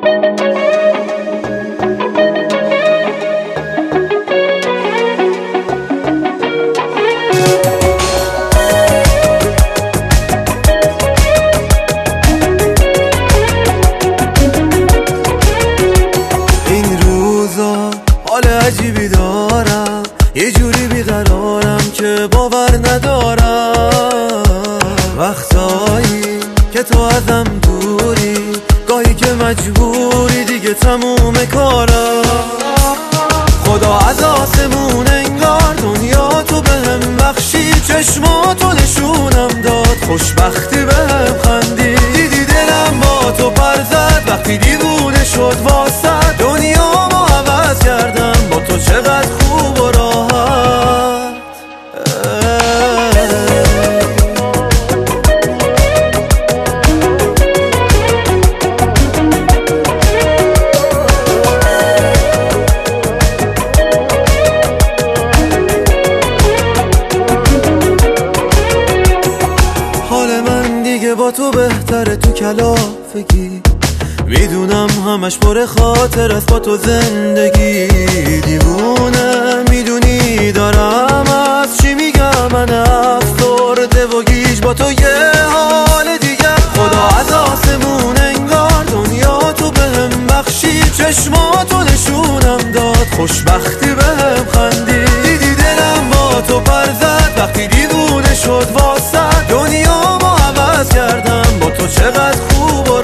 حال عجیبی دارم، یه جوری بیقرارم که باور ندارم. وقتایی که تو ازم دوری، گاهی که مجبوری دیگه تموم کارم. خدا از آسمون انگار دنیا تو بهم بخشید، چشماتو نشونم داد، خوشبختی بهم خندید. دیدی دلم با تو پر زد وقتی دیوونه شد واسه دنیا ما عوض کردم با تو چقدر خوب و راحت. حال من دیگه با تو بهتره تو کلافگی، میدونم همش پر خاطر است با تو زندگی. دیوونه میدونی دارم از چی میگم، من افسرده و گیج با تو یه حال دیگه. خدا از آسمون انگار دنیا تو بهم بخشید، چشماتو نشونم داد، خوشبختی بهم خندید. دیدی دلم با تو پر زد وقتی دیوونه شد واسه دنیا ما عوض کردم با تو چقدر خوب و